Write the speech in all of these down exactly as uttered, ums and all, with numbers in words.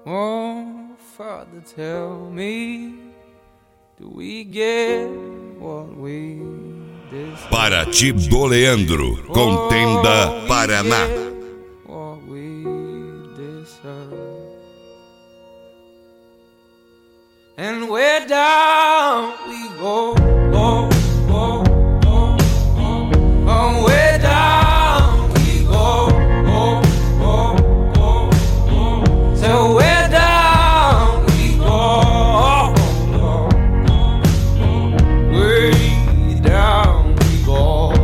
Oh, Father, tell me, do we get what we deserve? Paraty do Leandro, Contenda, Paraná. What we deserve. And where down we go, go, go, go, go. Oh, where down we go, go, go, go, go. So where down we go, go, go, go. Way down we go.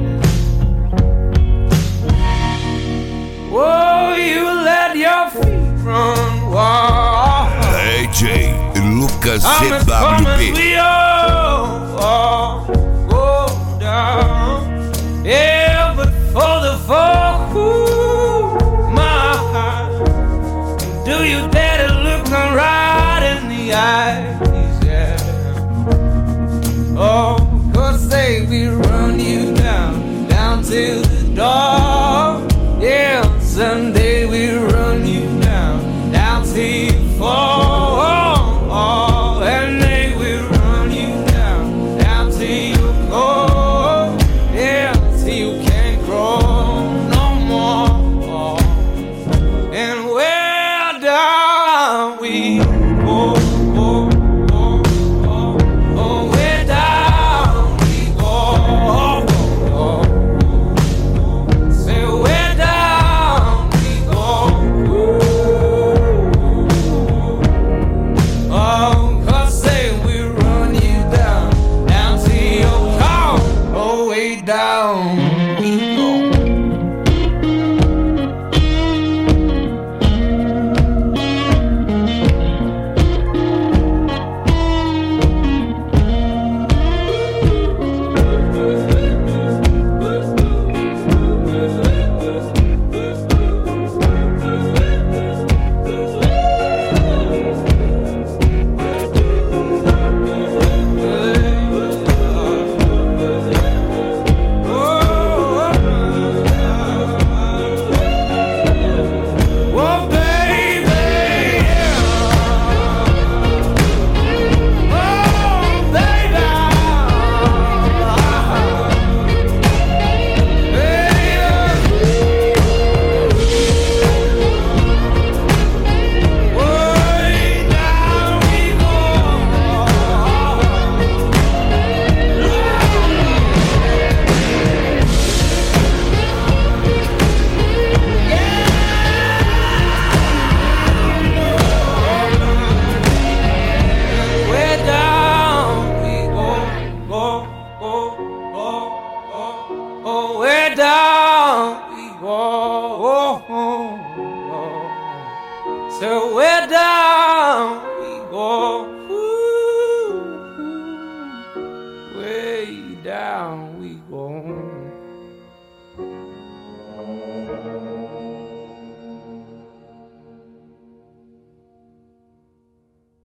Oh, you let your feet run wild. D J Lucas I'm as C W promised P. we all, all go down. Yeah, but for the folk who my heart, do you dare to look them right in the eyes? Yeah. Oh, cause they will run you down, down to the door. Yeah, someday we run you down, down till you fall. Oh, and they will run you down, down till you go. Yeah, till you can't grow no more. And where down we go, go, go, go. Oh, where down we go, go, go. Say where down we go. Oh, cause say we run you down, down to your car, oh, way down we go. Oh, baby, yeah. Oh, baby, way down we go. Way down we go, go, go, go, go. Oh, way down we go, oh, oh, oh. So way down we go, ooh, ooh. Way down we go.